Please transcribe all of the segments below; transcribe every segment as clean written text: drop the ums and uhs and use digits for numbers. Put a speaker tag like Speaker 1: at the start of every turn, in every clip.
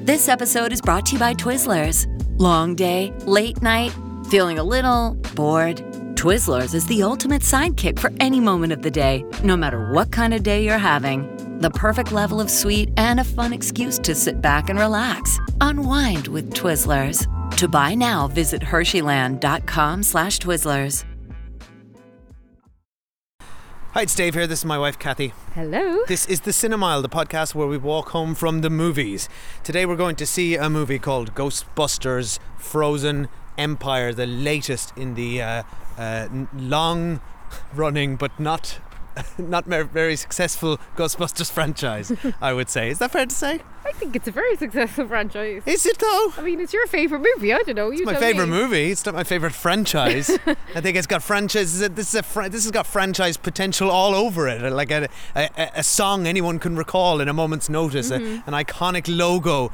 Speaker 1: This episode is brought to you by Twizzlers. Long day, late night, feeling a little bored? Twizzlers is the ultimate sidekick for any moment of the day, no matter what kind of day you're having. The perfect level of sweet and a fun excuse to sit back and relax. Unwind with Twizzlers. To buy now, visit Hersheyland.com/Twizzlers.
Speaker 2: Hi, it's Dave here. This is my wife, Kathy.
Speaker 3: Hello.
Speaker 2: This is The Cinemile, the podcast where we walk home from the movies. Today we're going to see a movie called Ghostbusters Frozen Empire, the latest in the long-running but not very successful Ghostbusters franchise, I would say. Is that fair to say?
Speaker 3: I think it's a very successful franchise.
Speaker 2: Is it though?
Speaker 3: I mean, it's your favourite movie. I don't know.
Speaker 2: It's my favourite movie. It's not my favourite franchise. I think it's got franchise. This has got franchise potential all over it. Like a song anyone can recall in a moment's notice. An iconic logo.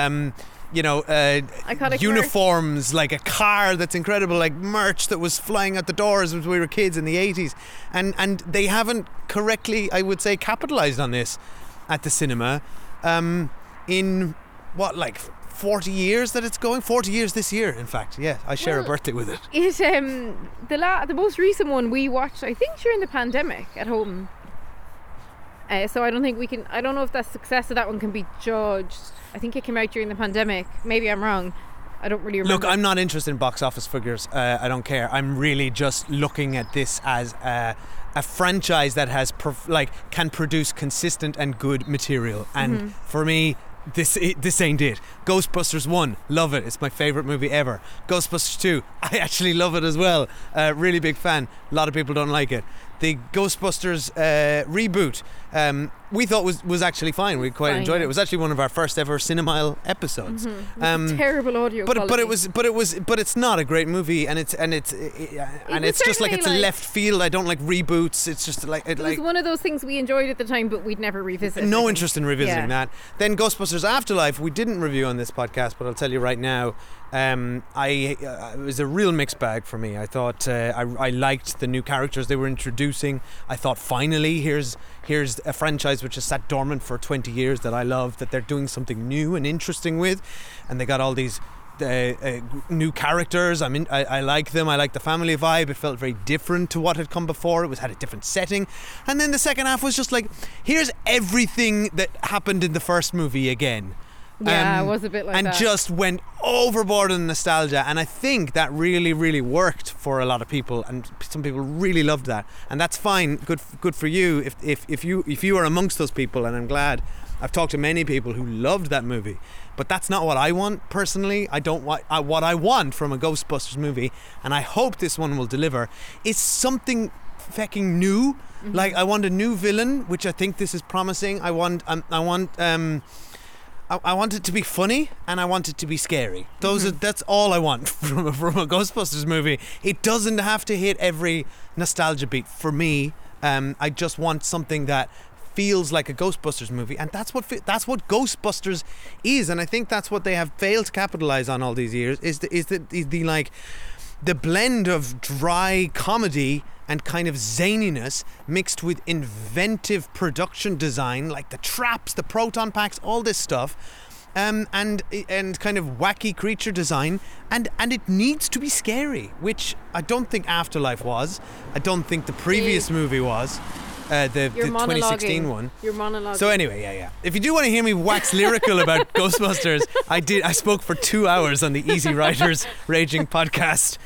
Speaker 3: Iconic
Speaker 2: uniforms, merch. Like a car that's incredible, like merch that was flying out the doors when we were kids in the 80s. And they haven't correctly, I would say, capitalised on this at the cinema in, 40 years that it's going? 40 years this year, in fact. Yeah, I share a birthday with it.
Speaker 3: The most recent one we watched, I think, during the pandemic at home. So I don't know if the success of that one can be judged. I think it came out during the pandemic. Maybe I'm wrong. I don't really remember.
Speaker 2: Look, I'm not interested in box office figures. I don't care. I'm really just looking at this as a franchise that has can produce consistent and good material. And for me, this ain't it. Ghostbusters 1, love it. It's my favourite movie ever. Ghostbusters 2, I actually love it as well. Really big fan. A lot of people don't like it. The Ghostbusters reboot, we thought was actually fine. We quite enjoyed it. It was actually one of our first ever Cinemile episodes.
Speaker 3: Terrible audio quality.
Speaker 2: But it's not a great movie, and it's just like it's a left field. I don't like reboots. It's just like
Speaker 3: it was one of those things we enjoyed at the time, but we'd never revisit.
Speaker 2: No interest in revisiting that. Then Ghostbusters Afterlife, we didn't review on this podcast, but I'll tell you right now. It was a real mixed bag for me. I thought I liked the new characters they were introducing. I thought finally here's a franchise which has sat dormant for 20 years that I love, that they're doing something new and interesting with, and they got all these new characters. I like them. I like the family vibe. It felt very different to what had come before. It had a different setting, and then the second half was just like, here's everything that happened in the first movie again.
Speaker 3: Yeah, it was a bit like that.
Speaker 2: And just went overboard in nostalgia. And I think that really, really worked for a lot of people. And some people really loved that. And that's fine. Good for you if you are amongst those people. And I'm glad. I've talked to many people who loved that movie. But that's not what I want personally. I don't want what I want from a Ghostbusters movie. And I hope this one will deliver. Is something fucking new. Like, I want a new villain, which I think this is promising. I want it to be funny, and I want it to be scary. That's all I want from a Ghostbusters movie. It doesn't have to hit every nostalgia beat for me. I just want something that feels like a Ghostbusters movie, and that's what Ghostbusters is. And I think that's what they have failed to capitalize on all these years. Is the blend of dry comedy and kind of zaniness mixed with inventive production design, like the traps, the proton packs, all this stuff, and kind of wacky creature design, and it needs to be scary, which I don't think Afterlife was. I don't think the previous movie was. The 2016 one.
Speaker 3: You're monologuing.
Speaker 2: So anyway, yeah. If you do want to hear me wax lyrical about Ghostbusters, I spoke for 2 hours on the Easy Riders Raging podcast.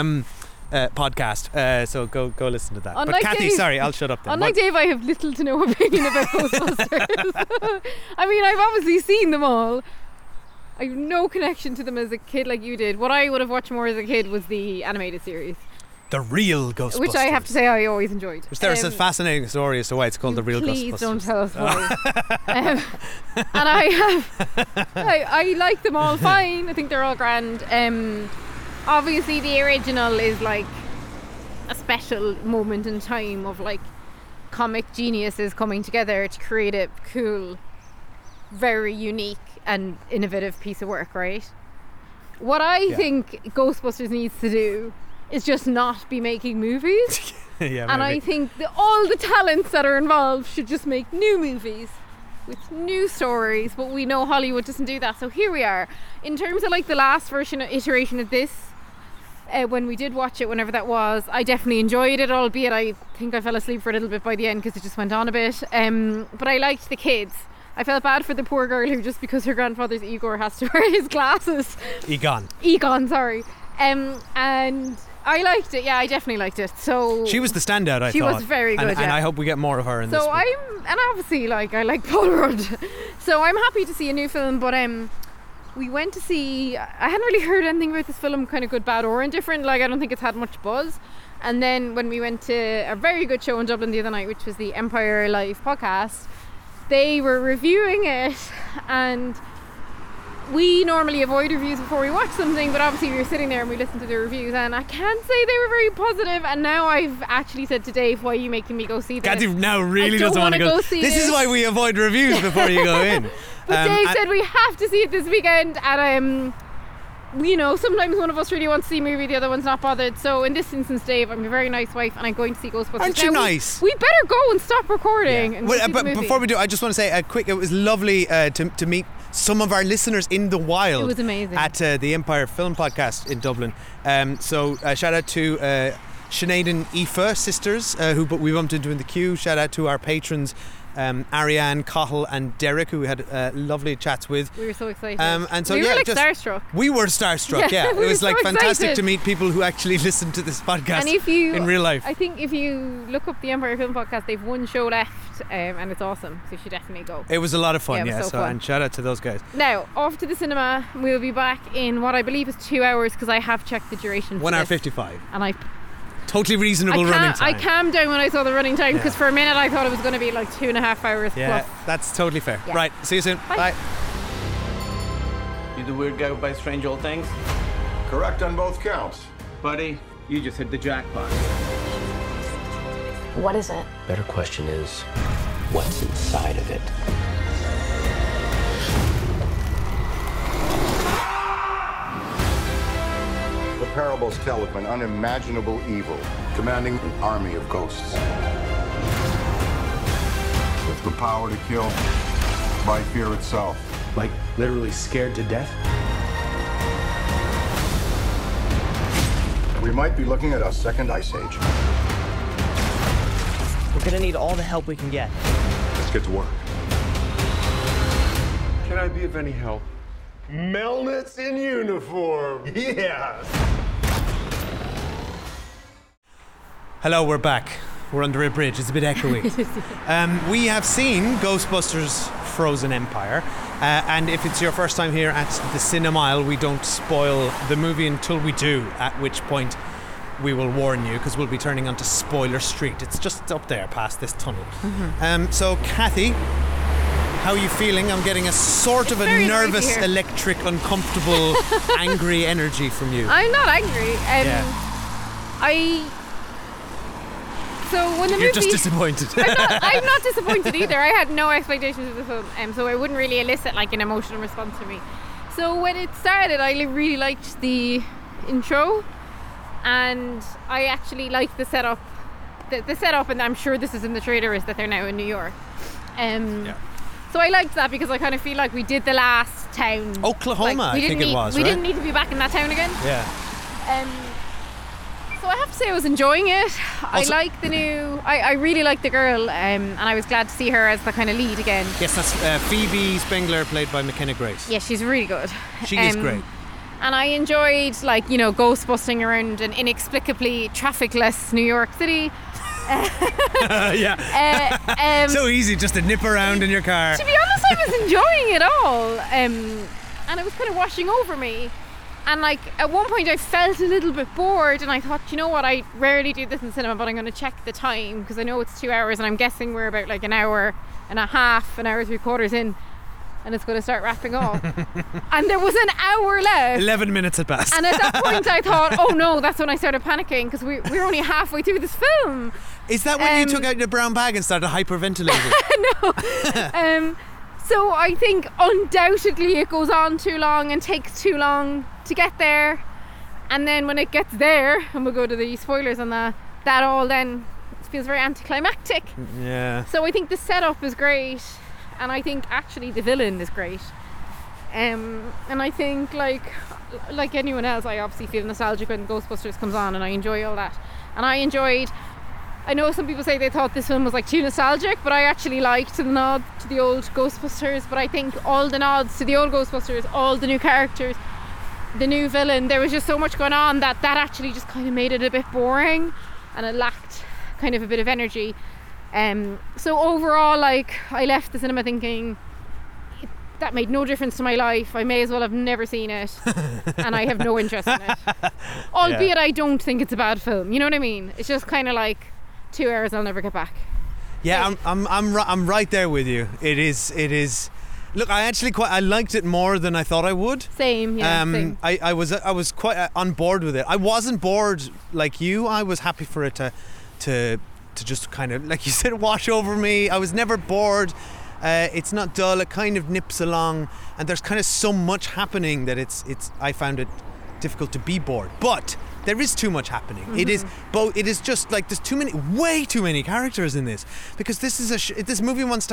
Speaker 2: So go listen to that. But Kathy,
Speaker 3: Dave,
Speaker 2: sorry, I'll shut up then.
Speaker 3: Unlike Dave, I have little to no opinion about Ghostbusters. I mean, I've obviously seen them all. I have no connection to them as a kid like you did. What I would have watched more as a kid was the animated series.
Speaker 2: The real Ghostbusters.
Speaker 3: Which I have to say I always enjoyed.
Speaker 2: There's a fascinating story as to why it's called The Real
Speaker 3: Please
Speaker 2: Ghostbusters.
Speaker 3: Please don't tell us why. And I like them all fine. I think they're all grand. Obviously the original is like a special moment in time of like comic geniuses coming together to create a cool, very unique and innovative piece of work, right? What I think Ghostbusters needs to do is just not be making movies.
Speaker 2: Yeah,
Speaker 3: and
Speaker 2: maybe.
Speaker 3: I think all the talents that are involved should just make new movies. with new stories, but we know Hollywood doesn't do that, so here we are. In terms of like the last iteration of this, when we did watch it, whenever that was, I definitely enjoyed it, albeit I think I fell asleep for a little bit by the end because it just went on a bit, but I liked the kids. I felt bad for the poor girl who, just because her grandfather's Igor, has to wear his glasses. Egon, sorry. And I liked it. Yeah, I definitely liked it. So
Speaker 2: she was the standout, I thought.
Speaker 3: She was very good,
Speaker 2: and I hope we get more of her in this.
Speaker 3: So and obviously, like, I like Paul Rudd. So I'm happy to see a new film, but we went to see, I hadn't really heard anything about this film, kind of good, bad or indifferent. Like, I don't think it's had much buzz. And then when we went to a very good show in Dublin the other night, which was the Empire Live podcast, they were reviewing it, and we normally avoid reviews before we watch something, but obviously we were sitting there and we listened to the reviews, and I can't say they were very positive. And now I've actually said to Dave, why are you making me go see this?
Speaker 2: Kathy now really doesn't want to go see this. This is why we avoid reviews before you go in.
Speaker 3: But Dave said we have to see it this weekend, and you know, sometimes one of us really wants to see a movie, the other one's not bothered. So in this instance, Dave, I'm a very nice wife and I'm going to see Ghostbusters.
Speaker 2: Aren't you nice?
Speaker 3: We better go and stop recording. And
Speaker 2: well, but before we do, I just want to say it was lovely to meet some of our listeners in the wild.
Speaker 3: It was amazing.
Speaker 2: At the Empire Film Podcast in Dublin. So shout out to Sinead and Aoife sisters, who we bumped into in the queue. Shout out to our patrons, Ariane, Cathal and Derek, who we had lovely chats with.
Speaker 3: We were so excited.
Speaker 2: And so
Speaker 3: we were starstruck.
Speaker 2: We were starstruck, yeah. It was like fantastic to meet people who actually listen to this podcast in real life.
Speaker 3: I think if you look up the Empire Film Podcast, they've one show left, and it's awesome, so you should definitely go.
Speaker 2: It was a lot of fun,
Speaker 3: yeah.
Speaker 2: So and shout out to those guys.
Speaker 3: Now, off to the cinema. We'll be back in what I believe is 2 hours, because I have checked the duration.
Speaker 2: 1 hour 55.
Speaker 3: And I
Speaker 2: totally reasonable running time.
Speaker 3: I calmed down when I saw the running time, because for a minute I thought it was going to be like 2.5 hours plus.
Speaker 2: That's totally fair.
Speaker 3: Yeah.
Speaker 2: Right, see you soon. Bye.
Speaker 4: You the weird guy who buys strange old things?
Speaker 5: Correct on both counts.
Speaker 4: Buddy, you just hit the jackpot.
Speaker 6: What is it?
Speaker 7: Better question is, what's inside of it?
Speaker 5: The parables tell of an unimaginable evil commanding an army of ghosts. With the power to kill by fear itself.
Speaker 7: Like, literally scared to death?
Speaker 5: We might be looking at a second ice age.
Speaker 8: We're gonna need all the help we can get.
Speaker 5: Let's get to work.
Speaker 9: Can I be of any help? Melnitz in uniform. Yes.
Speaker 2: Hello, we're back. We're under a bridge. It's a bit echoey. We have seen Ghostbusters Frozen Empire, and if it's your first time here at the Cinemile, we don't spoil the movie until we do, at which point we will warn you, because we'll be turning onto Spoiler Street. It's just up there past this tunnel. So Kathy, how are you feeling? I'm getting a sort of a nervous, electric, uncomfortable, angry energy from you.
Speaker 3: I'm not angry. So when the
Speaker 2: You're just disappointed.
Speaker 3: I'm not disappointed either. I had no expectations of the film, so I wouldn't really elicit like an emotional response from me. So when it started, I really liked the intro, and I actually liked the setup. The setup, and I'm sure this is in the trailer, is that they're now in New York. So I liked that, because I kind of feel like we did the last town.
Speaker 2: Oklahoma, I think it was.
Speaker 3: We didn't need to be back in that town again.
Speaker 2: Yeah.
Speaker 3: So I have to say I was enjoying it. I like the new. I really like the girl, and I was glad to see her as the kind of lead again.
Speaker 2: Yes, that's Phoebe Spengler, played by McKenna Grace.
Speaker 3: Yeah, she's really good.
Speaker 2: She is great.
Speaker 3: And I enjoyed, like, you know, ghost busting around an inexplicably traffic-less New York City.
Speaker 2: So easy just to nip around in your car.
Speaker 3: To be honest, I was enjoying it all, and it was kind of washing over me. And like at one point I felt a little bit bored, and I thought, you know what, I rarely do this in cinema, but I'm going to check the time, because I know it's 2 hours, and I'm guessing we're about like an hour and a half, an hour 3/4 in, and it's going to start wrapping up. And there was an hour left.
Speaker 2: 11 minutes had passed.
Speaker 3: And at that point I thought, oh no, that's when I started panicking, because we're only halfway through this film.
Speaker 2: Is that when you took out your brown bag and started hyperventilating?
Speaker 3: No. So I think undoubtedly it goes on too long and takes too long to get there, and then when it gets there, and we'll go to the spoilers on that all then feels very anticlimactic.
Speaker 2: Yeah.
Speaker 3: So I think the setup is great, and I think actually the villain is great. And I think like anyone else, I obviously feel nostalgic when Ghostbusters comes on, and I enjoy all that. And I know some people say they thought this film was like too nostalgic, but I actually liked the nod to the old Ghostbusters. But I think all the nods to the old Ghostbusters, all the new characters, the new villain, there was just so much going on that actually just kind of made it a bit boring, and it lacked kind of a bit of energy. So overall, like, I left the cinema thinking that made no difference to my life. I may as well have never seen it, and I have no interest in it. Albeit I don't think it's a bad film. You know what I mean? It's just kind of like 2 hours I'll never get back.
Speaker 2: Yeah, I'm right there with you. It is. Look, I liked it more than I thought I would.
Speaker 3: Same, yeah. Same.
Speaker 2: I was quite on board with it. I wasn't bored like you. I was happy for it to just kind of, like you said, wash over me. I was never bored. It's not dull. It kind of nips along, and there's kind of so much happening that I found it difficult to be bored. But there is too much happening. It is both. It is just like there's way too many characters in this, because this is this movie wants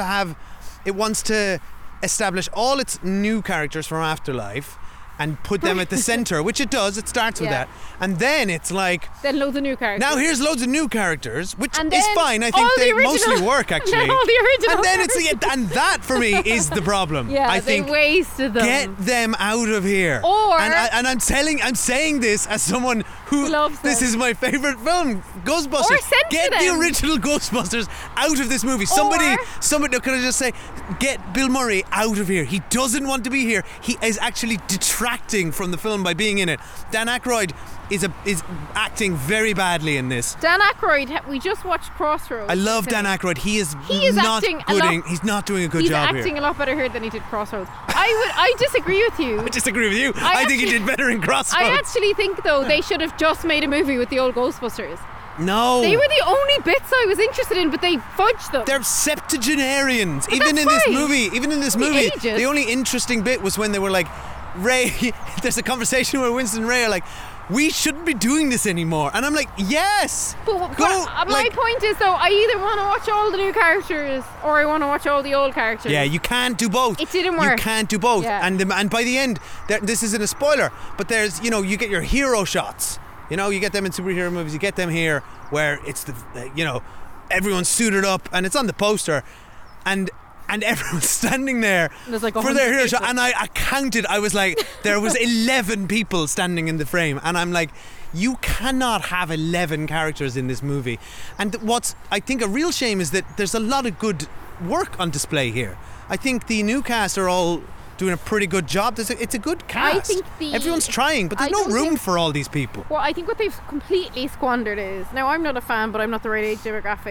Speaker 2: to establish all its new characters from Afterlife and put them at the centre, which it does. It starts with that, and then it's like
Speaker 3: then loads of new characters.
Speaker 2: Now here's loads of new characters, which
Speaker 3: and
Speaker 2: is fine. I think they mostly work actually.
Speaker 3: And then all the original.
Speaker 2: And then and that for me is the problem.
Speaker 3: Yeah,
Speaker 2: I think
Speaker 3: they wasted them.
Speaker 2: Get them out of here.
Speaker 3: Or
Speaker 2: I'm saying this as someone who
Speaker 3: loves
Speaker 2: this is my favourite film, Ghostbusters.
Speaker 3: Or send
Speaker 2: get
Speaker 3: to
Speaker 2: the
Speaker 3: them.
Speaker 2: original Ghostbusters out of this movie. Somebody, can I just say, get Bill Murray out of here. He doesn't want to be here. He is actually detracting from the film by being in it. Dan Aykroyd is acting very badly in this.
Speaker 3: Dan Aykroyd, we just watched Crossroads.
Speaker 2: I love Dan Aykroyd. He is not
Speaker 3: acting
Speaker 2: he's not doing a good job here.
Speaker 3: He's acting a lot better here than he did Crossroads. I disagree with you.
Speaker 2: I disagree with you. I think he did better in Crossroads.
Speaker 3: I actually think though they should have just made a movie with the old Ghostbusters.
Speaker 2: No.
Speaker 3: They were the only bits I was interested in, but they fudged them.
Speaker 2: They're septuagenarians.
Speaker 3: But
Speaker 2: Even in
Speaker 3: fine.
Speaker 2: this movie, the only interesting bit was when they were like, Ray, there's a conversation where Winston and Ray are like, we shouldn't be doing this anymore. And I'm like, yes.
Speaker 3: But my point is though, I either want to watch all the new characters or I want to watch all the old characters.
Speaker 2: Yeah, you can't do both.
Speaker 3: It didn't work.
Speaker 2: You can't do both.
Speaker 3: Yeah.
Speaker 2: And by the end, this isn't a spoiler, but there's, you get your hero shots. You get them in superhero movies. You get them here where it's everyone's suited up and it's on the poster, and everyone's standing there
Speaker 3: like
Speaker 2: for their hero shot. And I counted. I was like, there was 11 people standing in the frame, and I'm like, you cannot have 11 characters in this movie. And what's I think a real shame is that there's a lot of good work on display here. I think the new cast are all doing a pretty good job. It's a good cast.
Speaker 3: I think
Speaker 2: everyone's trying, but there's no room for all these people.
Speaker 3: Well, I think what they've completely squandered is, now I'm not a fan, but I'm not the right age demographic,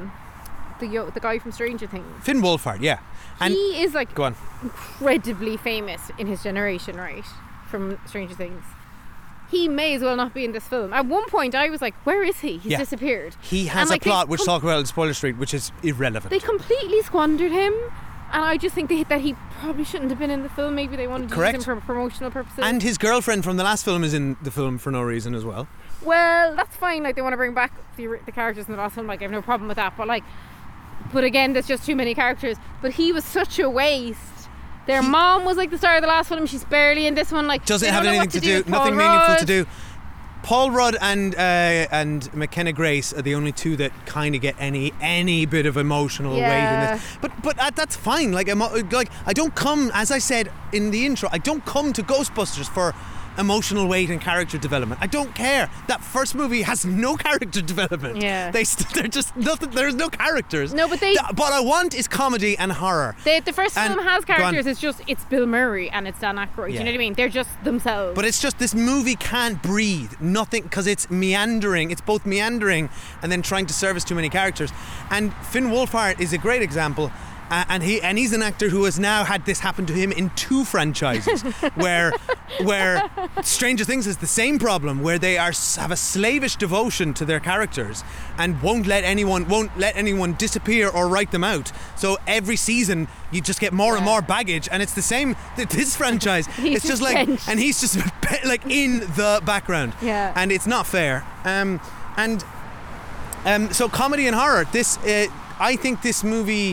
Speaker 3: the guy from Stranger Things.
Speaker 2: Finn Wolfhard, yeah. And
Speaker 3: he is like
Speaker 2: go on.
Speaker 3: incredibly famous in his generation, right? From Stranger Things. He may as well not be in this film. At one point I was like, where is he? He's disappeared.
Speaker 2: He has a plot which talk about in Spoiler Street, which is irrelevant.
Speaker 3: They completely squandered him. And I just think that he probably shouldn't have been in the film. Maybe they wanted to use him for promotional purposes.
Speaker 2: And his girlfriend from the last film is in the film for no reason as well.
Speaker 3: Well, that's fine. Like, they want to bring back the characters in the last film. Like, I have no problem with that. But again, there's just too many characters. But he was such a waste. Their mom was like the star of the last film. She's barely in this one. Like,
Speaker 2: doesn't have anything to do. Nothing meaningful to do. Paul Rudd and McKenna Grace are the only two that kind of get any bit of emotional weight in this. But that's fine. Like I don't come, as I said in the intro, I don't come to Ghostbusters for emotional weight and character development. I don't care. That first movie has no character development.
Speaker 3: Yeah.
Speaker 2: They're just nothing. There's no characters.
Speaker 3: No, but
Speaker 2: what I want is comedy and horror.
Speaker 3: The first film has characters. It's Bill Murray and it's Dan Aykroyd. You know what I mean? They're just themselves.
Speaker 2: But it's just this movie can't breathe. Nothing, because it's meandering. It's both meandering and then trying to service too many characters. And Finn Wolfhard is a great example. And he's an actor who has now had this happen to him in 2 franchises where Stranger Things has the same problem, where they have a slavish devotion to their characters and won't let anyone disappear or write them out. So every season you just get more and more baggage, and it's the same this franchise. It's just like, and he's just like in the background.
Speaker 3: Yeah.
Speaker 2: And it's not fair. So comedy and horror. I think this movie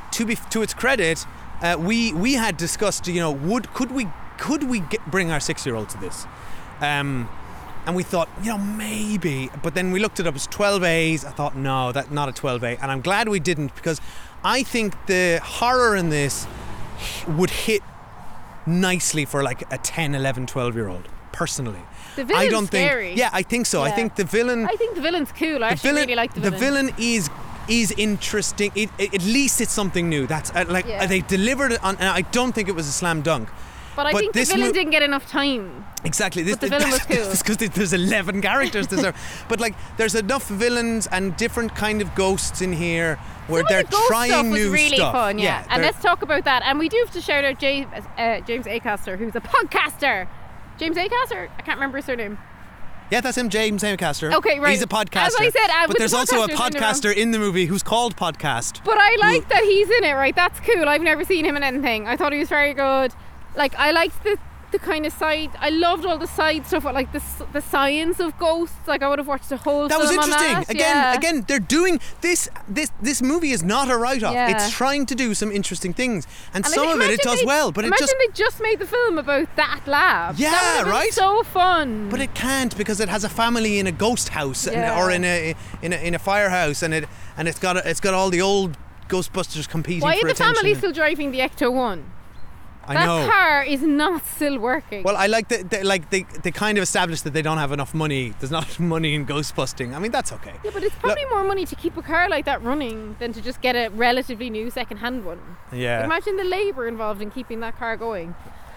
Speaker 2: to its credit, we had discussed, could we bring our 6-year-old to this, and we thought, maybe, but then we looked it up. It's 12As. I thought, no, that's not a 12A, and I'm glad we didn't, because I think the horror in this would hit nicely for like a 10, 11, 12-year-old. Personally,
Speaker 3: the villain's
Speaker 2: I don't
Speaker 3: scary.
Speaker 2: think. Yeah, I think so.
Speaker 3: Yeah.
Speaker 2: I think the villain
Speaker 3: villain's cool. I actually really like the villain.
Speaker 2: The villain is interesting. At least it's something new. That's they delivered it on. And I don't think it was a slam dunk.
Speaker 3: But I think the villain didn't get enough time.
Speaker 2: Exactly.
Speaker 3: But the villain was cool.
Speaker 2: Because there's 11 characters. But like, there's enough villains and different kind of ghosts in here where they're trying new stuff.
Speaker 3: Really fun, yeah. And let's talk about that. And we do have to shout out James Acaster, who's a podcaster. James Acaster? I can't remember his surname.
Speaker 2: Yeah, that's him, James Acaster.
Speaker 3: Okay, right.
Speaker 2: He's a podcaster.
Speaker 3: As I said,
Speaker 2: but there's also a podcaster in the movie who's called Podcast.
Speaker 3: But I like that he's in it, right? That's cool. I've never seen him in anything. I thought he was very good. Like, I liked the kind of side. I loved all the side stuff, like the science of ghosts. Like, I would have watched a whole
Speaker 2: film
Speaker 3: on
Speaker 2: that. That was interesting. Again, they're doing this movie is not a write-off.
Speaker 3: Yeah.
Speaker 2: It's trying to do some interesting things, and some of it does well. But
Speaker 3: imagine they just made the film about that lab.
Speaker 2: Yeah,
Speaker 3: that would have been so fun.
Speaker 2: But it can't, because it has a family in a ghost house or in a firehouse, and it's got all the old Ghostbusters competing.
Speaker 3: Why
Speaker 2: for
Speaker 3: are the
Speaker 2: attention.
Speaker 3: family still driving the Ecto-1?
Speaker 2: I know.
Speaker 3: That car is not still working.
Speaker 2: Well, I like they kind of established that they don't have enough money. There's not enough money in ghost busting. I mean, that's okay.
Speaker 3: Yeah, but it's probably more money to keep a car like that running than to just get a relatively new second-hand one.
Speaker 2: Yeah.
Speaker 3: Imagine the labour involved in keeping that car going.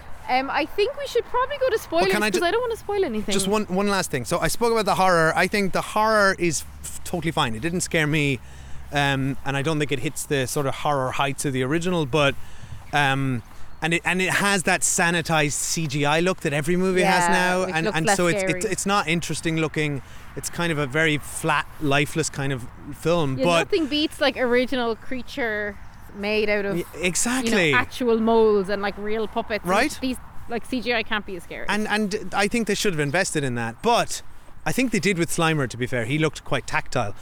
Speaker 3: I think we should probably go to spoilers because I don't want to spoil anything.
Speaker 2: Just one last thing. So I spoke about the horror. I think the horror is totally fine. It didn't scare me, and I don't think it hits the sort of horror heights of the original, but. And it has that sanitized CGI look that every movie has now, and so it's not interesting looking. It's kind of a very flat, lifeless kind of film.
Speaker 3: Yeah,
Speaker 2: but
Speaker 3: nothing beats like original creature made out of actual molds and like real puppets.
Speaker 2: Right?
Speaker 3: These like CGI can't be as scary.
Speaker 2: And I think they should have invested in that. But I think they did with Slimer. To be fair, he looked quite tactile.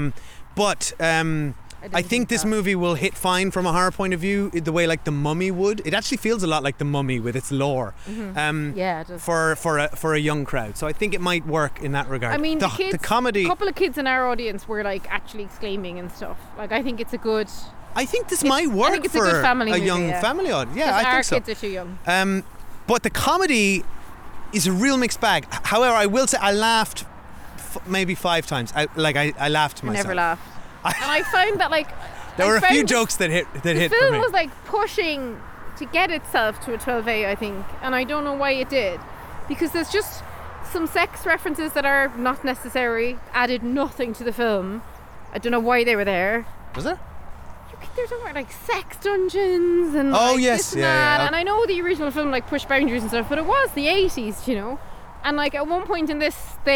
Speaker 2: I think this movie will hit fine from a horror point of view, the way like The Mummy would. It actually feels a lot like The Mummy with its lore.
Speaker 3: Mm-hmm. Yeah, it does.
Speaker 2: For a young crowd. So I think it might work in that regard.
Speaker 3: I mean, the
Speaker 2: comedy.
Speaker 3: A couple of kids in our audience were like actually exclaiming and stuff. Like, I think it's a good.
Speaker 2: I think this might work for a young family audience. Yeah, I think so.
Speaker 3: Our kids are too young.
Speaker 2: But the comedy is a real mixed bag. However, I will say I laughed maybe 5 times. I laughed to myself.
Speaker 3: I never laughed. And I found that
Speaker 2: there were a few jokes that hit for me.
Speaker 3: The film was like pushing to get itself to a 12A, I think, and I don't know why it did, because there's just some sex references that are not necessary, added nothing to the film. I don't know why they were there.
Speaker 2: Was there?
Speaker 3: They're talking about like sex dungeons and
Speaker 2: yes,
Speaker 3: this and that. And I know the original film like pushed boundaries and stuff, but it was the 80s, And like at one point in this,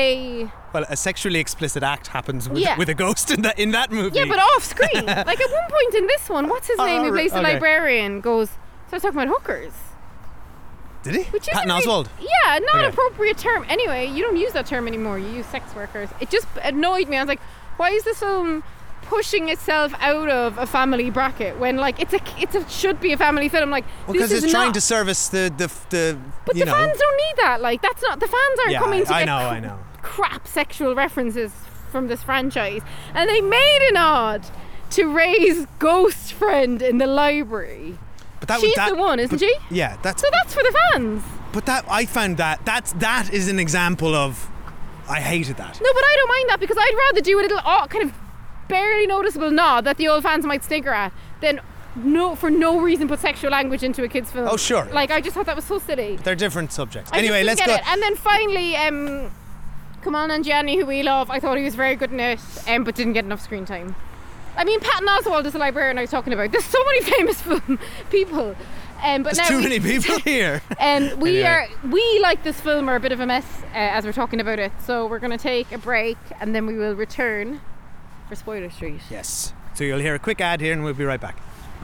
Speaker 2: a sexually explicit act happens with a ghost in that movie.
Speaker 3: Yeah, but off screen. Like at one point in this one, what's his name? Who plays the librarian? Starts talking about hookers.
Speaker 2: Did he?
Speaker 3: Which
Speaker 2: Patton Oswalt.
Speaker 3: Yeah, not an appropriate term. Anyway, you don't use that term anymore. You use sex workers. It just annoyed me. I was like, why is this film pushing itself out of a family bracket when like it should be a family film? Like,
Speaker 2: because it's trying to service the
Speaker 3: but the fans don't need that. Like, that's not, the fans aren't coming to
Speaker 2: I know
Speaker 3: crap sexual references from this franchise, and they made a nod to Ray's ghost friend in the library. But she's the one, isn't she?
Speaker 2: Yeah,
Speaker 3: that's for the fans.
Speaker 2: But I found that is an example of, I hated that.
Speaker 3: No, but I don't mind that, because I'd rather do a little kind of barely noticeable nod that the old fans might snigger at than for no reason put sexual language into a kid's film.
Speaker 2: Oh, sure.
Speaker 3: Like, I just thought that was so silly.
Speaker 2: They're different subjects. Anyway, let's go.
Speaker 3: And then finally, Kumail Nanjiani, who we love, I thought he was very good in it, but didn't get enough screen time. I mean, Patton Oswalt is the librarian I was talking about. There's so many famous people. But
Speaker 2: there's too many people here.
Speaker 3: And we like this film are a bit of a mess as we're talking about it. So we're going to take a break and then we will return for Spoiler Street.
Speaker 2: Yes. So you'll hear a quick ad here and we'll be right back.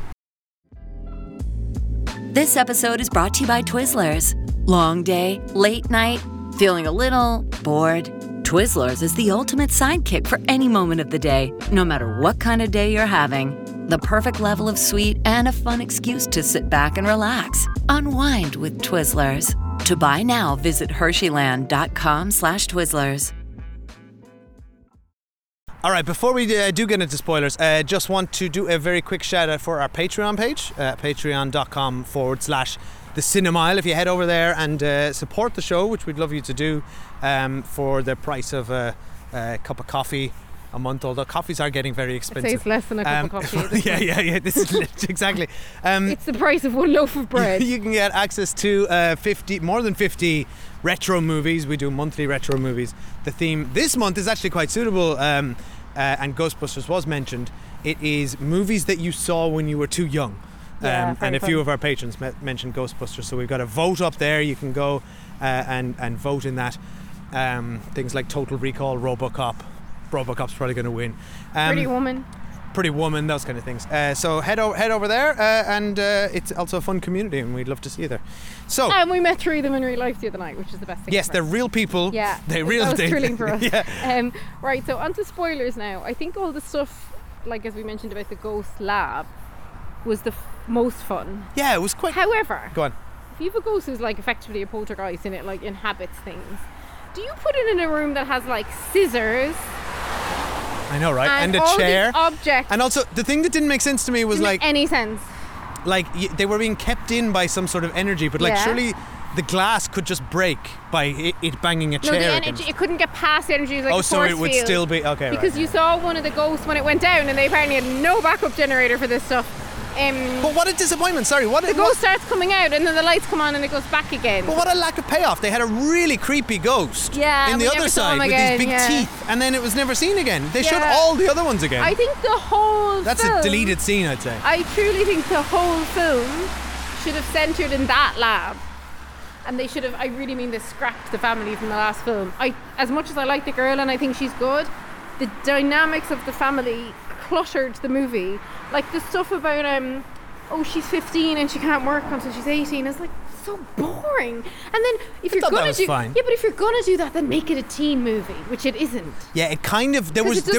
Speaker 1: This episode is brought to you by Twizzlers. Long day, late night, feeling a little bored? Twizzlers is the ultimate sidekick for any moment of the day, no matter what kind of day you're having. the perfect level of sweet and a fun excuse to sit back and relax. Unwind with Twizzlers. To buy now, visit Hersheyland.com/Twizzlers.
Speaker 2: All right, before we do get into spoilers, just want to do a very quick shout out for our Patreon page, patreon.com/The Cinemile. If you head over there and support the show, which we'd love you to do, for the price of a cup of coffee a month, although coffees are getting very expensive.
Speaker 3: I'd say it's less than a cup of coffee.
Speaker 2: Yeah. This is exactly.
Speaker 3: It's the price of one loaf of bread.
Speaker 2: You can get access to more than 50 retro movies. We do monthly retro movies. The theme this month is actually quite suitable, and Ghostbusters was mentioned. It is movies that you saw when you were too young. And a few of our patrons mentioned Ghostbusters, so we've got a vote up there. You can go and vote in that. Things like Total Recall, RoboCop. RoboCop's probably going to win. Pretty Woman, those kind of things. So head over there, and it's also a fun community, and we'd love to see you there. So,
Speaker 3: and we met three of them in real life the other night, which is the best thing.
Speaker 2: Yes,
Speaker 3: ever.
Speaker 2: they're real people.
Speaker 3: Yeah,
Speaker 2: they're real.
Speaker 3: That was thrilling for us.
Speaker 2: Yeah.
Speaker 3: Right, so onto spoilers now. I think all the stuff, like as we mentioned about the ghost lab, was the most fun.
Speaker 2: Yeah, it was quite.
Speaker 3: However,
Speaker 2: go on.
Speaker 3: If you have a ghost who's like effectively a poltergeist and it like inhabits things, do you put it in a room that has like scissors?
Speaker 2: I know, right? And a
Speaker 3: all
Speaker 2: chair.
Speaker 3: These objects.
Speaker 2: And also, the thing that didn't make sense to me was
Speaker 3: didn't
Speaker 2: like
Speaker 3: make any sense.
Speaker 2: Like they were being kept in by some sort of energy, but like surely the glass could just break by it banging a chair.
Speaker 3: No, the energy, it couldn't get past the energy. It was like
Speaker 2: oh,
Speaker 3: a
Speaker 2: so
Speaker 3: force
Speaker 2: it would
Speaker 3: field.
Speaker 2: still be okay.
Speaker 3: Because
Speaker 2: right,
Speaker 3: you saw one of the ghosts when it went down, and they apparently had no backup generator for this stuff.
Speaker 2: But what a disappointment! Sorry,
Speaker 3: the ghost starts coming out, and then the lights come on, and it goes back again.
Speaker 2: But what a lack of payoff! They had a really creepy ghost.
Speaker 3: Yeah,
Speaker 2: in the other side with these big teeth, and then it was never seen again. They showed all the other ones again.
Speaker 3: I think the whole
Speaker 2: That's
Speaker 3: film,
Speaker 2: a deleted scene, I'd say.
Speaker 3: I truly think the whole film should have centered in that lab. And they should have, I really mean this, scrapped the family from the last film. As much as I like the girl and I think she's good, the dynamics of the family cluttered the movie. Like the stuff about, she's 15 and she can't work until she's 18 is like so boring. And then if you're gonna do
Speaker 2: fine.
Speaker 3: Yeah, but if you're gonna do that, then make it a teen movie, which it isn't.
Speaker 2: Yeah, it kind of
Speaker 3: it doesn't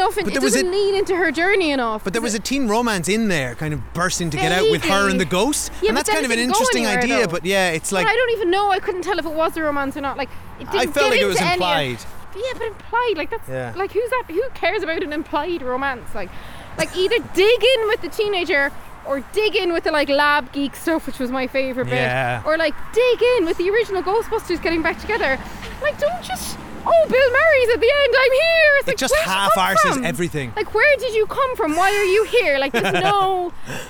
Speaker 3: lean into her journey enough.
Speaker 2: But there was a teen romance in there, kind of bursting to get out with her and the ghost, and that's kind of an interesting idea.
Speaker 3: Though.
Speaker 2: But yeah, it's like
Speaker 3: I don't even know. I couldn't tell if it was a romance or not. Like it didn't
Speaker 2: I felt like it was
Speaker 3: into
Speaker 2: implied.
Speaker 3: Yeah, but implied, like that's like who's that? Who cares about an implied romance? Like either dig in with the teenager or dig in with the like lab geek stuff, which was my favourite bit, or like dig in with the original Ghostbusters getting back together. Like don't just Bill Murray's at the end, I'm here. It's like,
Speaker 2: just half-arses everything.
Speaker 3: Like where did you come from? Why are you here? Like there's no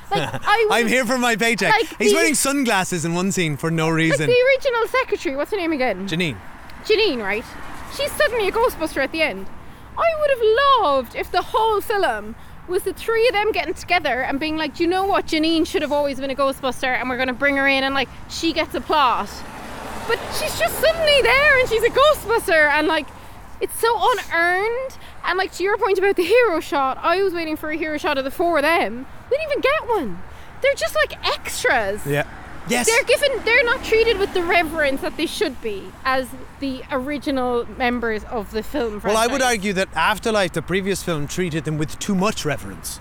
Speaker 2: I'm here for my paycheck.
Speaker 3: Like
Speaker 2: he's wearing sunglasses in one scene for no reason.
Speaker 3: Like the original secretary, what's her name again? Janine, right? She's suddenly a Ghostbuster at the end. I would have loved if the whole film was the three of them getting together and being like, do you know what, Janine should have always been a Ghostbuster and we're going to bring her in and like she gets a plot. But she's just suddenly there and she's a Ghostbuster and like it's so unearned. And like to your point about the hero shot, I was waiting for a hero shot of the four of them. We didn't even get one. They're just like extras.
Speaker 2: Yeah. Yes.
Speaker 3: They're not treated with the reverence that they should be as the original members of the film franchise.
Speaker 2: Well, I would argue that Afterlife, the previous film, treated them with too much reverence.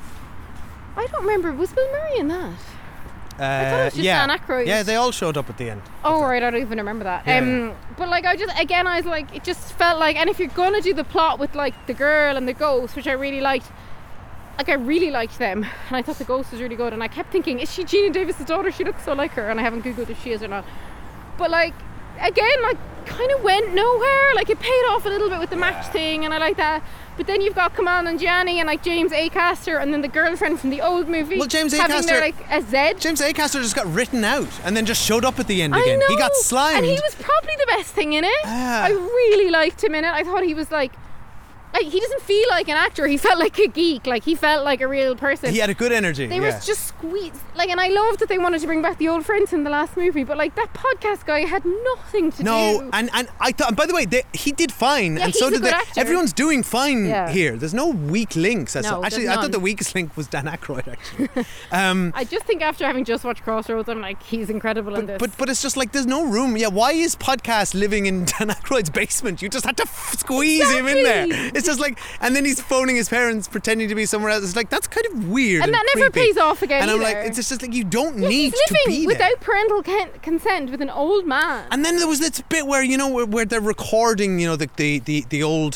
Speaker 3: I don't remember. Was Bill Murray in that? I thought it was just Dan Aykroyd.
Speaker 2: Yeah, they all showed up at the end.
Speaker 3: Oh, right. I don't even remember that.
Speaker 2: Yeah.
Speaker 3: But like, I was like, it just felt like, and if you're going to do the plot with like the girl and the ghost, which I really liked, like I really liked them and I thought the ghost was really good and I kept thinking, is she Gina Davis' daughter? She looks so like her, and I haven't googled if she is or not. But like again, like kind of went nowhere. Like it paid off a little bit with the match thing and I like that. But then you've got Kamal and Gianni and like James Acaster and then the girlfriend from the old movie.
Speaker 2: Well, James
Speaker 3: having
Speaker 2: Acaster,
Speaker 3: their, like a Z.
Speaker 2: James Acaster just got written out and then just showed up at the end again.
Speaker 3: I know.
Speaker 2: He got slimed.
Speaker 3: And he was probably the best thing in it. I really liked him in it. I thought he was like he doesn't feel like an actor. He felt like a geek. Like he felt like a real person.
Speaker 2: He had a good energy.
Speaker 3: They were just squeezed. Like, and I loved that they wanted to bring back the old friends in the last movie. But like that podcast guy had nothing to do.
Speaker 2: No, and I thought. And by the way, he did fine,
Speaker 3: Yeah,
Speaker 2: and so
Speaker 3: he's a
Speaker 2: did
Speaker 3: good actor.
Speaker 2: everyone's doing fine here. There's no weak links.
Speaker 3: No,
Speaker 2: actually,
Speaker 3: there's
Speaker 2: I thought
Speaker 3: none.
Speaker 2: the weakest link was Dan Aykroyd. Actually,
Speaker 3: I just think after having just watched Crossroads, I'm like, he's incredible in this.
Speaker 2: but it's just like there's no room. Yeah, why is podcast living in Dan Aykroyd's basement? You just had to squeeze him in there. It's it's just like, and then he's phoning his parents, pretending to be somewhere else. It's like, that's kind of weird.
Speaker 3: And that never
Speaker 2: creepy.
Speaker 3: pays off again.
Speaker 2: And I'm
Speaker 3: either.
Speaker 2: like, it's just like, you don't
Speaker 3: Yeah,
Speaker 2: need
Speaker 3: he's
Speaker 2: to
Speaker 3: living
Speaker 2: be
Speaker 3: without
Speaker 2: there.
Speaker 3: parental consent with an old man.
Speaker 2: And then there was this bit where, you know, where they're recording, you know, the old.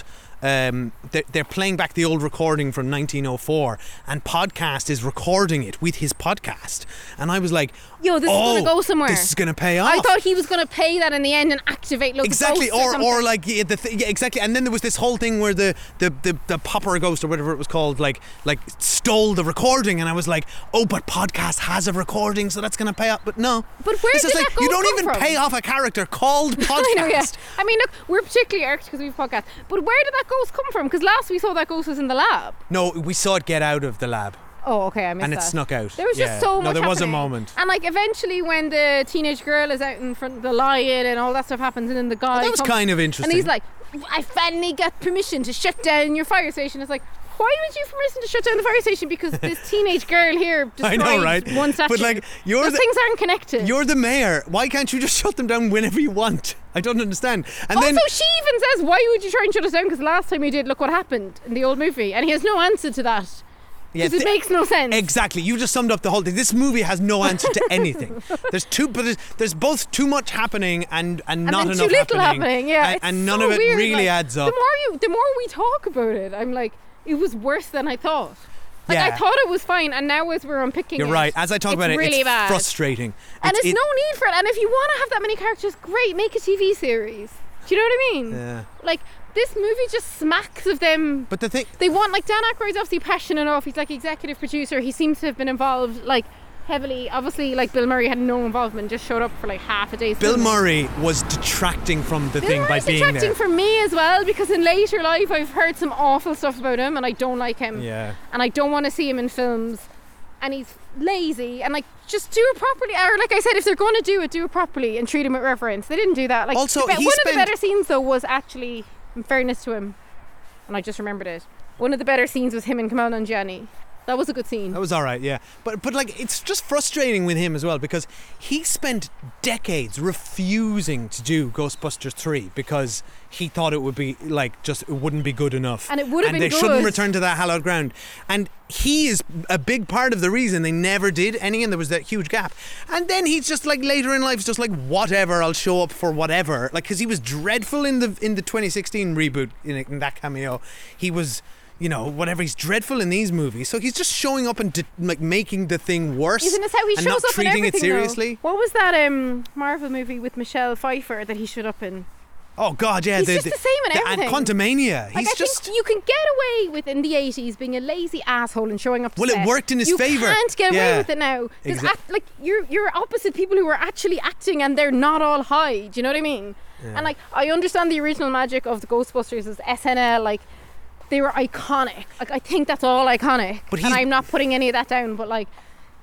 Speaker 2: They're playing back the old recording from 1904, and Podcast is recording it with his podcast, and I was like,
Speaker 3: Yo, this is gonna go somewhere.
Speaker 2: This is gonna pay off.
Speaker 3: I thought he was going to pay that in the end and activate loads
Speaker 2: Exactly,
Speaker 3: of ghosts
Speaker 2: or like exactly, and then there was this whole thing where the popper ghost or whatever it was called, like stole the recording, and I was like, oh, but Podcast has a recording, so that's gonna pay off. But no,
Speaker 3: But where
Speaker 2: it's
Speaker 3: did
Speaker 2: just like,
Speaker 3: that
Speaker 2: you
Speaker 3: ghost
Speaker 2: don't
Speaker 3: come
Speaker 2: even
Speaker 3: from?
Speaker 2: pay off a character called Podcast.
Speaker 3: I know, yeah. I mean, look, we're particularly irked because we have podcasts. But where did that ghost come from? Because last we saw that ghost was in the lab.
Speaker 2: No, we saw it get out of the lab.
Speaker 3: Oh, okay, I missed
Speaker 2: And
Speaker 3: that.
Speaker 2: it snuck out.
Speaker 3: There was
Speaker 2: Yeah.
Speaker 3: just so much
Speaker 2: No, there was a
Speaker 3: happening.
Speaker 2: moment.
Speaker 3: And like eventually when the teenage girl is out in front of the lion and all that stuff happens, and then the guy
Speaker 2: That was
Speaker 3: comes,
Speaker 2: kind of interesting.
Speaker 3: and he's like, I finally got permission to shut down your fire station. It's like, why would you have permission to shut down the fire station? Because this teenage girl here
Speaker 2: I
Speaker 3: destroyed
Speaker 2: know, right?
Speaker 3: one statue.
Speaker 2: But like,
Speaker 3: Those things aren't connected.
Speaker 2: You're the mayor. Why can't you just shut them down whenever you want? I don't understand. And
Speaker 3: also,
Speaker 2: then
Speaker 3: she even says, why would you try and shut us down? Because last time you did, look what happened in the old movie. And he has no answer to that.
Speaker 2: yeah,
Speaker 3: Because it makes no sense.
Speaker 2: Exactly. You just summed up the whole thing. This movie has no answer to anything. There's both too much happening and not
Speaker 3: and
Speaker 2: enough
Speaker 3: then too little happening. Yeah,
Speaker 2: and,
Speaker 3: it's
Speaker 2: and none
Speaker 3: so
Speaker 2: of it
Speaker 3: weird.
Speaker 2: really
Speaker 3: Like,
Speaker 2: adds up.
Speaker 3: The more we talk about it, I'm like, it was worse than I thought. Like,
Speaker 2: Yeah.
Speaker 3: I thought it was fine, and now as we're unpicking
Speaker 2: You're
Speaker 3: it,
Speaker 2: right. As I talk about it,
Speaker 3: really
Speaker 2: it's
Speaker 3: bad.
Speaker 2: frustrating.
Speaker 3: And it's
Speaker 2: it-
Speaker 3: no need for it. And if you want to have that many characters, great, make a TV series. Do you know what I mean?
Speaker 2: Yeah.
Speaker 3: Like, this movie just smacks of them.
Speaker 2: But the thing,
Speaker 3: They want, like, Dan Aykroyd's obviously passionate enough. He's like executive producer. He seems to have been involved, like, heavily. Obviously, like, Bill Murray had no involvement, just showed up for like half a day.
Speaker 2: Bill Murray was detracting from the thing by
Speaker 3: Murray's
Speaker 2: being
Speaker 3: detracting
Speaker 2: there.
Speaker 3: from me as well, because in later life I've heard some awful stuff about him, and I don't like him.
Speaker 2: Yeah.
Speaker 3: And I don't want to see him in films. And he's lazy, and like, just do it properly. Or like I said, if they're going to do it properly and treat him with reverence. They didn't do that. Like,
Speaker 2: Also,
Speaker 3: one
Speaker 2: he
Speaker 3: of the
Speaker 2: spent-
Speaker 3: better scenes though was actually, in fairness to him, and I just remembered it. One of the better scenes was him and Kamal Nanjiani. That was a good scene.
Speaker 2: That was all right, yeah. But like, it's just frustrating with him as well, because he spent decades refusing to do Ghostbusters 3 because he thought it would be like, just it wouldn't be good enough.
Speaker 3: And it would have been
Speaker 2: they
Speaker 3: good.
Speaker 2: shouldn't return to that hallowed ground. And he is a big part of the reason they never did any, and there was that huge gap. And then he's just like, later in life, just like, whatever, I'll show up for whatever. Like, because he was dreadful in the 2016 reboot, in that cameo. He was, you know, whatever, he's dreadful in these movies, so he's just showing up and like making the thing worse.
Speaker 3: Isn't this how he
Speaker 2: and
Speaker 3: shows
Speaker 2: not
Speaker 3: up in
Speaker 2: treating
Speaker 3: everything
Speaker 2: it seriously?
Speaker 3: though? What was that Marvel movie with Michelle Pfeiffer that he showed up in?
Speaker 2: Oh God, yeah,
Speaker 3: He's just the same in
Speaker 2: and
Speaker 3: everything.
Speaker 2: Quantumania.
Speaker 3: Like,
Speaker 2: He's
Speaker 3: I
Speaker 2: just
Speaker 3: think you can get away with in the 80s being a lazy asshole and showing up to
Speaker 2: Well, it
Speaker 3: set.
Speaker 2: worked in his
Speaker 3: you
Speaker 2: favour.
Speaker 3: You can't get away
Speaker 2: Yeah.
Speaker 3: with it now. There's
Speaker 2: Exact-
Speaker 3: like you're opposite people who are actually acting, and they're not all high. Do you know what I mean? And like, I understand the original magic of the Ghostbusters as SNL, like, they were iconic. Like, I think that's all iconic.
Speaker 2: But
Speaker 3: and
Speaker 2: he's-
Speaker 3: I'm not putting any of that down, but like,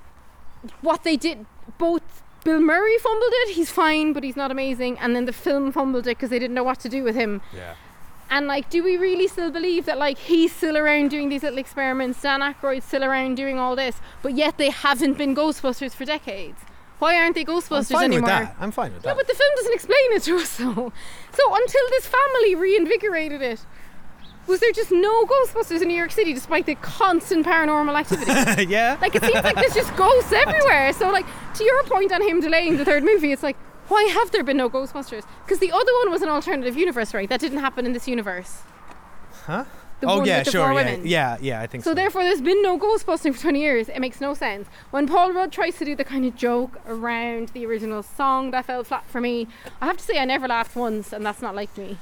Speaker 3: what they did, both Bill Murray fumbled it, he's fine, but he's not amazing, and then the film fumbled it because they didn't know what to do with him.
Speaker 2: Yeah.
Speaker 3: And like, do we really still believe that like he's still around doing these little experiments, Dan Aykroyd's still around doing all this, but yet they haven't been Ghostbusters for decades? Why aren't they
Speaker 2: I'm
Speaker 3: Ghostbusters
Speaker 2: fine
Speaker 3: anymore?
Speaker 2: with that. I'm fine with
Speaker 3: Yeah,
Speaker 2: that.
Speaker 3: but the film doesn't explain it to us though. So until this family reinvigorated it, was there just no Ghostbusters in New York City despite the constant paranormal activity?
Speaker 2: Yeah.
Speaker 3: Like, it seems like there's just ghosts everywhere. So like, to your point on him delaying the third movie, it's like, why have there been no Ghostbusters? Because the other one was an alternative universe, right? That didn't happen in this universe.
Speaker 2: Huh?
Speaker 3: The
Speaker 2: Oh
Speaker 3: one
Speaker 2: yeah,
Speaker 3: with the
Speaker 2: sure.
Speaker 3: four
Speaker 2: Yeah.
Speaker 3: women.
Speaker 2: Yeah, I think so.
Speaker 3: So therefore there's been no Ghostbusting for 20 years. It makes no sense. When Paul Rudd tries to do the kind of joke around the original song, that fell flat for me. I have to say I never laughed once, and that's not like me.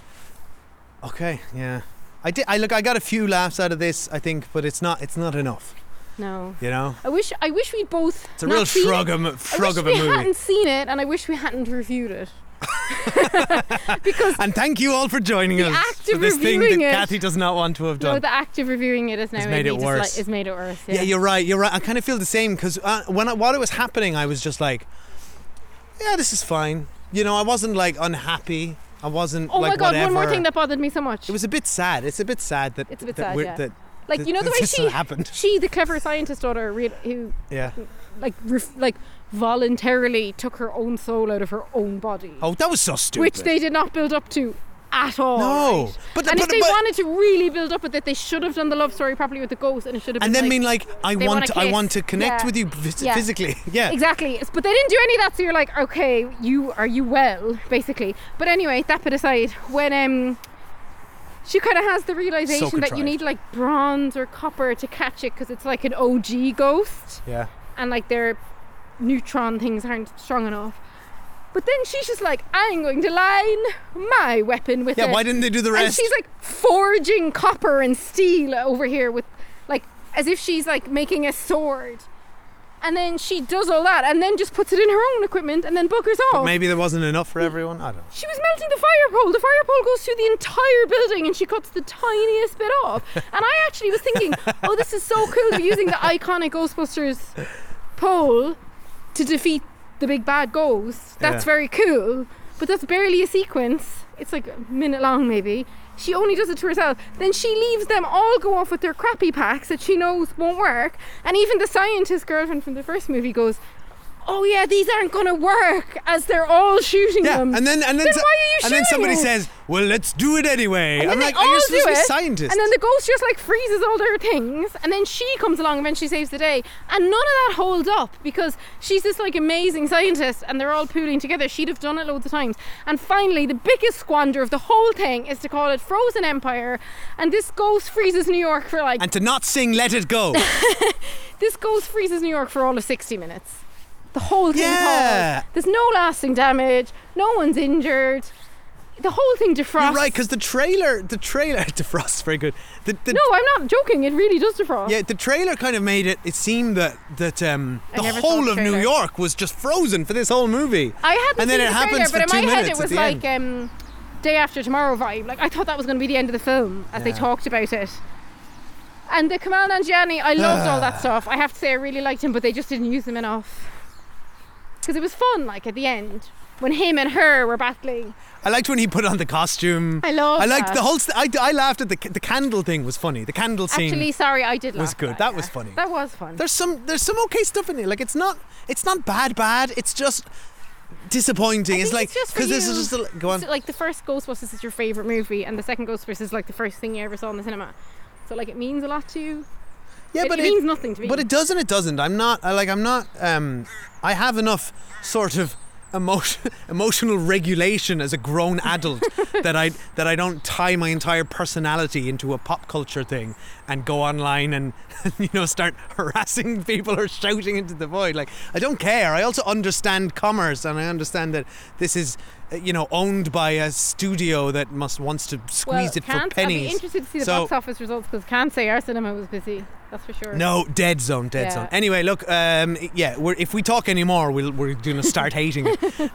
Speaker 2: Okay, yeah. I got a few laughs out of this, I think, but it's not enough.
Speaker 3: No.
Speaker 2: You know?
Speaker 3: I wish we'd both.
Speaker 2: It's a real shrug of a
Speaker 3: I wish
Speaker 2: movie.
Speaker 3: we hadn't seen it, and I wish we hadn't reviewed it. Because
Speaker 2: And thank you all for joining
Speaker 3: The
Speaker 2: us
Speaker 3: act
Speaker 2: for
Speaker 3: of
Speaker 2: this thing that
Speaker 3: reviewing it-
Speaker 2: Kathy does not want to have
Speaker 3: no,
Speaker 2: done.
Speaker 3: the act of reviewing it is now
Speaker 2: It's made it worse.
Speaker 3: It's made it worse.
Speaker 2: Yeah, you're right. I kind of feel the same, because while it was happening, I was just like, yeah, this is fine. You know, I wasn't like unhappy. I wasn't
Speaker 3: Oh
Speaker 2: like
Speaker 3: my god!
Speaker 2: whatever.
Speaker 3: One more thing that bothered me so much.
Speaker 2: It was a bit sad. It's a bit sad that
Speaker 3: It's a bit
Speaker 2: that
Speaker 3: sad,
Speaker 2: we're-
Speaker 3: yeah.
Speaker 2: that
Speaker 3: like, you know the
Speaker 2: that
Speaker 3: way
Speaker 2: this happened.
Speaker 3: she, the clever scientist daughter, who
Speaker 2: Yeah.
Speaker 3: like voluntarily took her own soul out of her own body,
Speaker 2: Oh, that was so stupid.
Speaker 3: which they did not build up to at all.
Speaker 2: No.
Speaker 3: Right?
Speaker 2: But
Speaker 3: if they
Speaker 2: but-
Speaker 3: wanted to really build up with it, they should have done the love story properly with the ghost, and it should have been
Speaker 2: and then
Speaker 3: I
Speaker 2: want to connect with you physically. Yeah.
Speaker 3: Exactly. But they didn't do any of that, so you're like, okay, are you well, basically. But anyway, that bit aside, when she kind of has the realization that you need like bronze or copper to catch it because it's like an OG ghost.
Speaker 2: Yeah.
Speaker 3: And like their neutron things aren't strong enough. But then she's just like, I'm going to line my weapon with it.
Speaker 2: Yeah, why didn't they do the rest?
Speaker 3: And she's like forging copper and steel over here with like, as if she's like making a sword. And then she does all that and then just puts it in her own equipment and then buggers off.
Speaker 2: But maybe there wasn't enough for everyone. I don't know.
Speaker 3: She was melting the fire pole. The fire pole goes through the entire building and she cuts the tiniest bit off. And I actually was thinking, oh, this is so cool. They're using the iconic Ghostbusters pole to defeat the big bad ghost. That's very cool. But that's barely a sequence. It's like a minute long maybe. She only does it to herself. Then she leaves them all go off with their crappy packs that she knows won't work. And even the scientist girlfriend from the first movie goes, oh yeah, these aren't gonna work, as they're all shooting them.
Speaker 2: And then
Speaker 3: why are you
Speaker 2: and then somebody
Speaker 3: shooting it?
Speaker 2: says, well, let's do it anyway.
Speaker 3: And
Speaker 2: I'm
Speaker 3: then
Speaker 2: like,
Speaker 3: they
Speaker 2: are you
Speaker 3: all
Speaker 2: supposed to
Speaker 3: do
Speaker 2: be
Speaker 3: it,
Speaker 2: scientists?
Speaker 3: And then the ghost just like freezes all their things, and then she comes along and eventually saves the day. And none of that holds up because she's this like amazing scientist, and they're all pooling together. She'd have done it loads of times. And finally, the biggest squander of the whole thing is to call it Frozen Empire, and this ghost freezes New York for like.
Speaker 2: And to not sing Let It Go.
Speaker 3: This ghost freezes New York for all of 60 minutes. The whole thing
Speaker 2: Yeah.
Speaker 3: paused. There's no lasting damage. No one's injured. The whole thing defrosts.
Speaker 2: You're right, because the trailer defrosts very good.
Speaker 3: No, I'm not joking. It really does defrost.
Speaker 2: Yeah, the trailer kind of made it seemed that the
Speaker 3: never
Speaker 2: whole
Speaker 3: saw
Speaker 2: of
Speaker 3: the
Speaker 2: New
Speaker 3: trailer.
Speaker 2: York was just frozen for this whole movie.
Speaker 3: I hadn't
Speaker 2: and then
Speaker 3: seen
Speaker 2: it
Speaker 3: the
Speaker 2: happens
Speaker 3: trailer,
Speaker 2: for
Speaker 3: but in
Speaker 2: 2
Speaker 3: my head
Speaker 2: minutes
Speaker 3: it was
Speaker 2: at the
Speaker 3: like
Speaker 2: end.
Speaker 3: Day After Tomorrow vibe. Like I thought that was going to be the end of the film as they talked about it. And the Kamal Nanjiani, I loved all that stuff. I have to say I really liked him, but they just didn't use him enough. Because it was fun, like at the end when him and her were battling.
Speaker 2: I liked when he put on the costume.
Speaker 3: I loved
Speaker 2: liked
Speaker 3: that.
Speaker 2: the whole. I laughed at the candle thing was funny. The candle scene.
Speaker 3: Actually, sorry, I did laugh.
Speaker 2: Was good.
Speaker 3: at
Speaker 2: That
Speaker 3: yeah.
Speaker 2: was funny.
Speaker 3: That was fun.
Speaker 2: There's some okay stuff in it. Like it's not bad. It's just disappointing.
Speaker 3: I
Speaker 2: It's
Speaker 3: think
Speaker 2: like
Speaker 3: it's just for
Speaker 2: because this
Speaker 3: you.
Speaker 2: is just go on.
Speaker 3: So, like the first Ghostbusters is your favourite movie, and the second Ghostbusters is like the first thing you ever saw in the cinema. So like it means a lot to you.
Speaker 2: Yeah,
Speaker 3: It means nothing to me.
Speaker 2: But it does and it doesn't. I'm not. I have enough sort of emotional regulation as a grown adult that I don't tie my entire personality into a pop culture thing and go online and start harassing people or shouting into the void. Like I don't care. I also understand commerce, and I understand that this is owned by a studio that wants to squeeze it for pennies.
Speaker 3: I'd be interested to see the
Speaker 2: So-
Speaker 3: box office results because can't say our cinema was busy. That's for sure.
Speaker 2: No, dead zone.
Speaker 3: Yeah.
Speaker 2: Anyway, look, if we talk anymore, we're going to start hating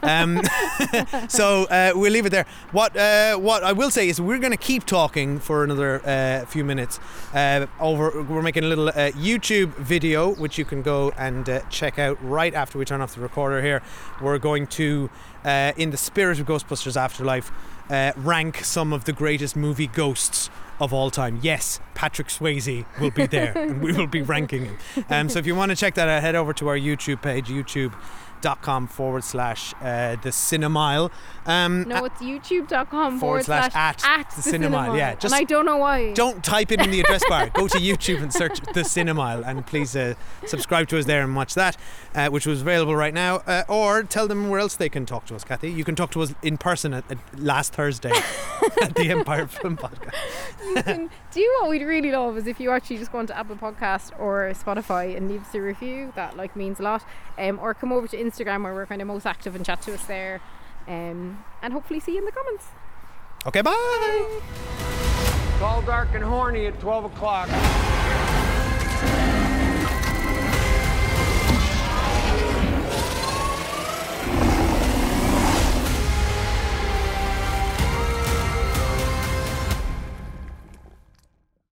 Speaker 2: it. So we'll leave it there. What I will say is we're going to keep talking for another few minutes. We're making a little YouTube video, which you can go and check out right after we turn off the recorder here. We're going to, in the spirit of Ghostbusters Afterlife, rank some of the greatest movie ghosts of all time. Yes, Patrick Swayze will be there and we will be ranking him. So if you want to check that out, head over to our YouTube page, youtube.com/the Cinemile.
Speaker 3: No, it's youtube.com
Speaker 2: /at the Cinemile. Yeah,
Speaker 3: and I don't know why.
Speaker 2: Don't type it in the address bar. Go to YouTube and search the Cinemile, and please subscribe to us there and watch that, which was available right now. Or tell them where else they can talk to us, Kathy. You can talk to us in person at last Thursday at the Empire Film Podcast.
Speaker 3: You can do what we'd really love is if you actually just go onto Apple Podcast or Spotify and leave us a review. That means a lot. Or come over to Instagram where we're kind of most active and chat to us there. And hopefully see you in the comments.
Speaker 2: Okay, bye.
Speaker 6: Tall, dark, and horny at 12 o'clock.